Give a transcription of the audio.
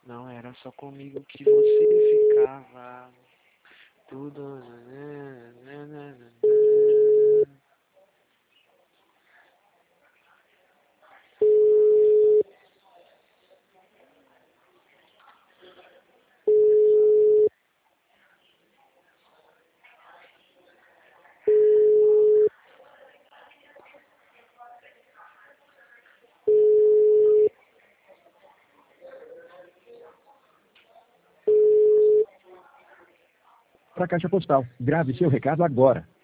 Não era só comigo que você ficava. Tudo. Para a caixa postal. Grave seu recado agora.